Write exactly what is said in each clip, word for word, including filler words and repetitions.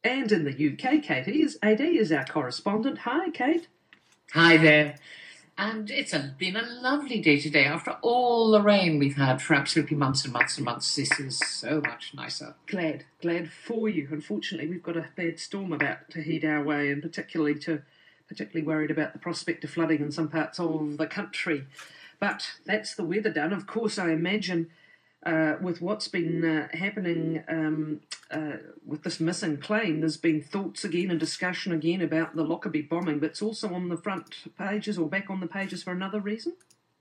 And in the U K, Katie, is A D is our correspondent. Hi, Kate. Hi there. And it's a, been a lovely day today. After all the rain we've had for absolutely months and months and months, this is so much nicer. Glad, glad for you. Unfortunately, we've got a bad storm about to head our way, and particularly to, particularly worried about the prospect of flooding in some parts of the country. But that's the weather done. Of course, I imagine uh, with what's been uh, happening um, uh, with this missing plane, there's been thoughts again and discussion again about the Lockerbie bombing, but it's also on the front pages or back on the pages for another reason.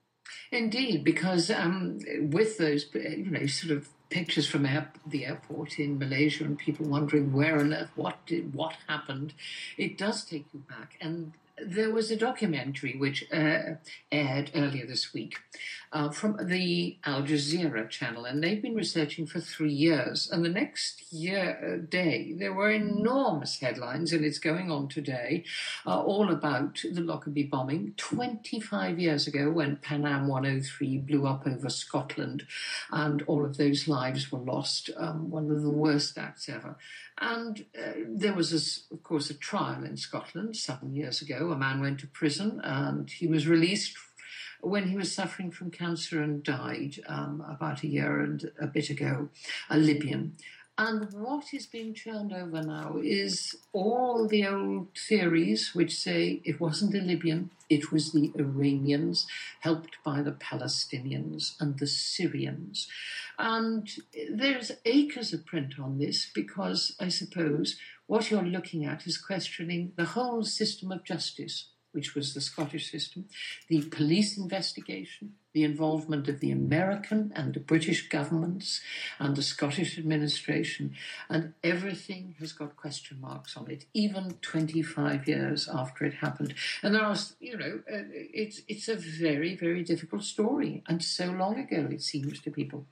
Indeed, because um, with those, you know, sort of pictures from air, the airport in Malaysia and people wondering where on earth, what did, what happened, it does take you back. And there was a documentary which uh, aired earlier this week uh, from the Al Jazeera channel, and they've been researching for three years. And the next year uh, day, there were enormous headlines, and it's going on today, uh, all about the Lockerbie bombing twenty-five years ago when Pan Am one oh three blew up over Scotland, and all of those lives were lost. Um, one of the worst acts ever. And uh, there was, a, of course, a trial in Scotland seven years ago. A man went to prison and he was released when he was suffering from cancer and died um, about a year and a bit ago, a Libyan. And what is being churned over now is all the old theories which say it wasn't a Libyan, it was the Iranians, helped by the Palestinians and the Syrians. And there's acres of print on this because, I suppose, what you're looking at is questioning the whole system of justice, which was the Scottish system, the police investigation, the involvement of the American and the British governments and the Scottish administration, and everything has got question marks on it, even twenty-five years after it happened. And there are, you know, uh, it's it's a very, very difficult story, and so long ago, it seems to people.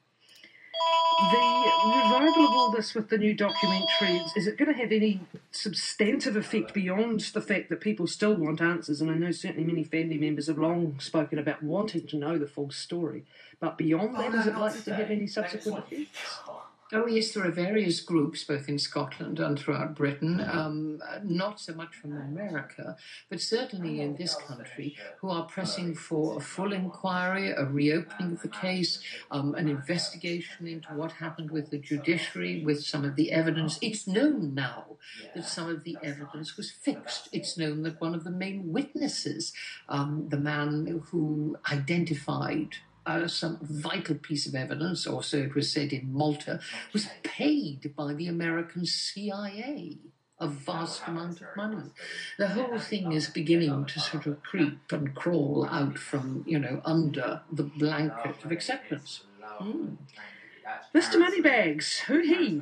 The revival of all this with the new documentary, is it going to have any substantive effect beyond the fact that people still want answers? And I know certainly many family members have long spoken about wanting to know the full story. But beyond that, is it likely to have any subsequent effects? Oh, yes, there are various groups, both in Scotland and throughout Britain, um, not so much from America, but certainly in this country, who are pressing for a full inquiry, a reopening of the case, um, an investigation into what happened with the judiciary, with some of the evidence. It's known now that some of the evidence was fixed. It's known that one of the main witnesses, um, the man who identified Uh, some vital piece of evidence, or so it was said in Malta, was paid by the American C I A a vast amount of money. The whole thing is beginning to sort of creep and crawl out from, you know, under the blanket of acceptance. Mm. Mister Moneybags, who he?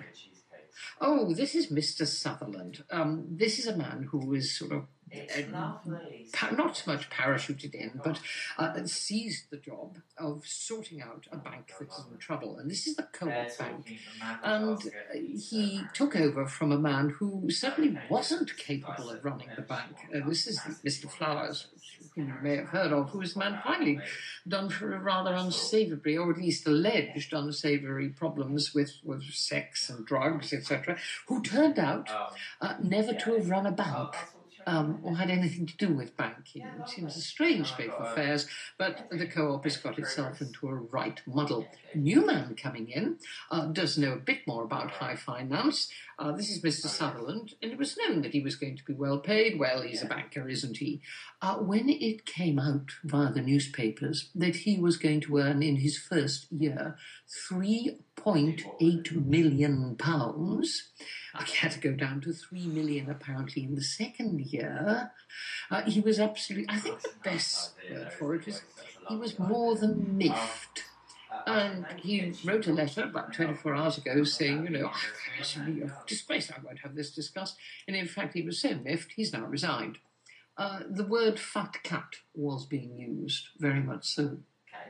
Oh, this is Mister Sutherland. Um, this is a man who is sort of Uh, pa- not so much parachuted in, but uh, seized the job of sorting out a bank that is in trouble. And this is the Co-op Bank. And uh, he took over from a man who certainly wasn't capable of running the bank. Uh, this is Mister Flowers, who you may have heard of, who was a man finally done for a rather unsavoury, or at least alleged unsavoury problems with, with sex and drugs, et cetera, who turned out uh, never to have run a bank. Um, or had anything to do with banking. It seems a strange state of affairs, but the Co-op has got itself into a right muddle. A new man coming in uh, does know a bit more about high finance. Uh, this is Mister Sutherland, and it was known that he was going to be well paid. Well, he's a banker, isn't he? Uh, when it came out via the newspapers that he was going to earn in his first year three point eight million pounds, I had to go down to three million apparently in the second year. Uh, he was absolutely, I think the best word for it is he was more than miffed. And he wrote a letter about twenty-four hours ago saying, you know, actually, a disgrace, I won't have this discussed. And in fact, he was so miffed, he's now resigned. Uh, the word fat cat was being used, very much so.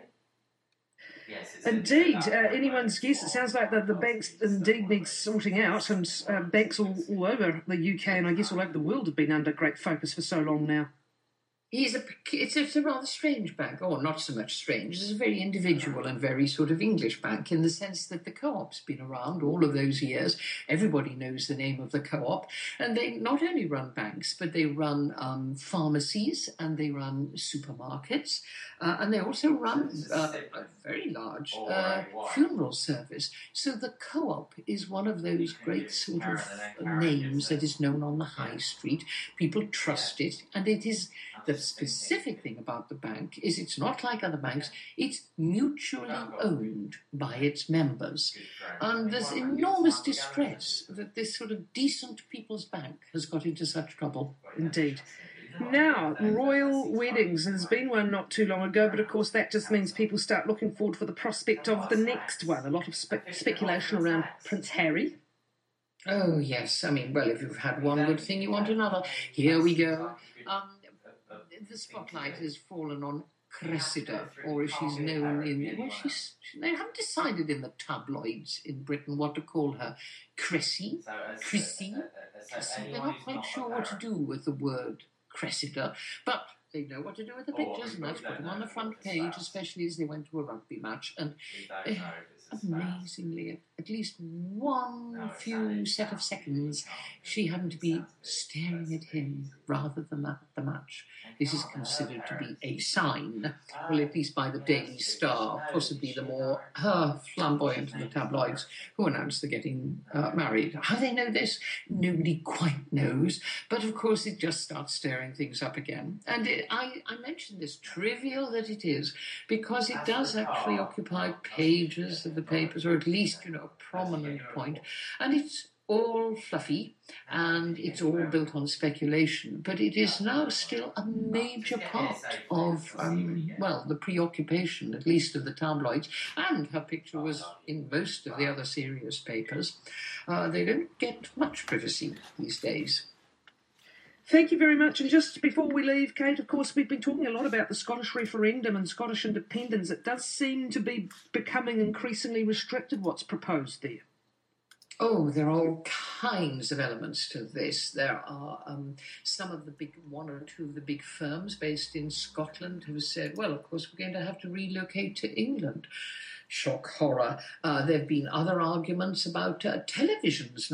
Yes, indeed, uh, anyone's guess. It sounds like the, the banks indeed need sorting out, and uh, banks all, all over the U K and I guess all over the world have been under great focus for so long now. He's a, it's a, it's a rather strange bank, or not so much strange. It's a very individual and very sort of English bank in the sense that the co-op's been around all of those years. Everybody knows the name of the co-op, and they not only run banks, but they run um, pharmacies and they run supermarkets, uh, and they also run uh, a very large uh, funeral service. So the co-op is one of those great sort of names that is known on the high street. People trust it, and it is. The specific thing about the bank is it's not like other banks, it's mutually owned by its members. And there's enormous distress that this sort of decent people's bank has got into such trouble. Indeed. Now, royal weddings. There's been one not too long ago, but of course that just means people start looking forward for the prospect of the next one. A lot of spe- speculation around Prince Harry. Oh, yes. I mean, well, if you've had one good thing, you want another. Here we go. Um, the spotlight has fallen on Cressida, or as she's known in... Well, she's, they haven't decided in the tabloids in Britain what to call her. Cressy? Cressy? Cressy? They're not quite sure what to do with the word Cressida, but they know what to do with the pictures, and that's put them on the front page, especially as they went to a rugby match. And uh, amazingly, at least one few set of seconds, she happened to be staring at him rather than at the match. This is considered to be a sign, well, at least by the Daily Star, possibly the more uh, flamboyant of the tabloids, who announced they're getting uh, married. How they know this, nobody quite knows, but of course it just starts stirring things up again. And it, I, I mentioned this, trivial that it is, because it does actually occupy pages of the papers, or at least, you know, a prominent point, and it's all fluffy, and it's all built on speculation, but it is now still a major part of, um, well, the preoccupation, at least of the tabloids, and her picture was in most of the other serious papers. Uh, they don't get much privacy these days. Thank you very much. And just before we leave, Kate, of course, we've been talking a lot about the Scottish referendum and Scottish independence. It does seem to be becoming increasingly restricted, what's proposed there. Oh, there are all kinds of elements to this. There are um, some of the big, one or two of the big firms based in Scotland who said, well, of course, we're going to have to relocate to England. Shock, horror. Uh, there have been other arguments about uh, televisions.